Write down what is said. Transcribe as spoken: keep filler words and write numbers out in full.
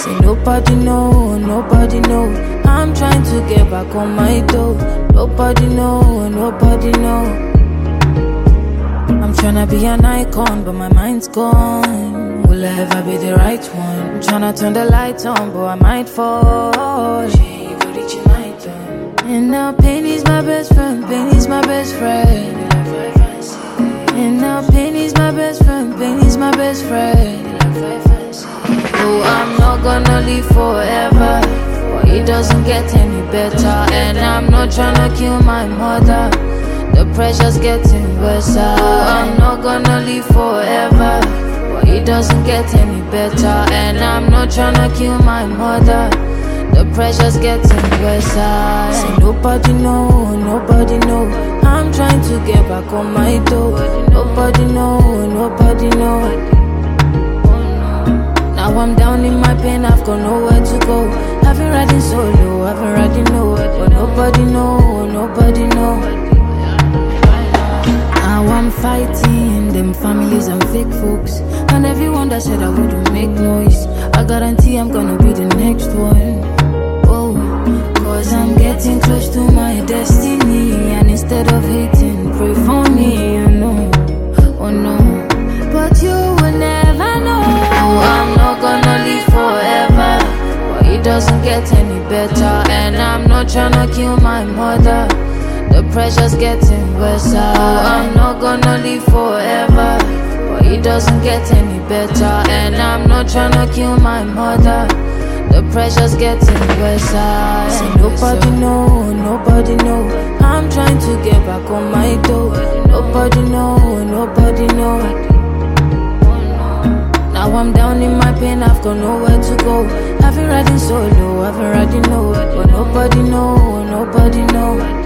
Say nobody know, nobody know. I'm trying to get back on my dough. Nobody know, nobody know. I'm tryna be an icon, but my mind's gone. Will I ever be the right one? I'm tryna turn the lights on, but I might fall. Shit, you could reach your night done. And now pain is my best friend, pain is my best friend. And now pain is my best friend, pain is my best friend. Oh, I'm not gonna live forever, but it doesn't get any better. And I'm not tryna kill my mother, the pressure's getting worse. Oh, I'm not gonna live forever, but it doesn't get any better. And I'm not tryna kill my mother, the pressure's getting worse. Say nobody know, nobody know. I'm trying to get back on my dough. Nobody know, nobody know. Now I'm down in my pain, I've got nowhere to go. I've been riding solo, I've been riding low, but nobody know, nobody know. Now I'm fighting them families and fake folks, and everyone that said I wouldn't make noise. I guarantee I'm gonna be the next one. Oh, cause I'm getting close to my destiny, and instead of hating, pray for me, you know. Oh no, but you will never know. Oh, I'm not gonna live forever, but it doesn't get any better. And I'm not tryna kill my mother, the pressure's getting worse. Oh, I'm not gonna live forever, but it doesn't get any better. And I'm not tryna kill my mother, the pressure's getting worse. Say nobody know, nobody know. I'm trying to get back on my dough. Nobody know, nobody know. Now I'm down in my pain, I've got nowhere to go. I've been riding solo, I've been riding low, but nobody know, nobody know.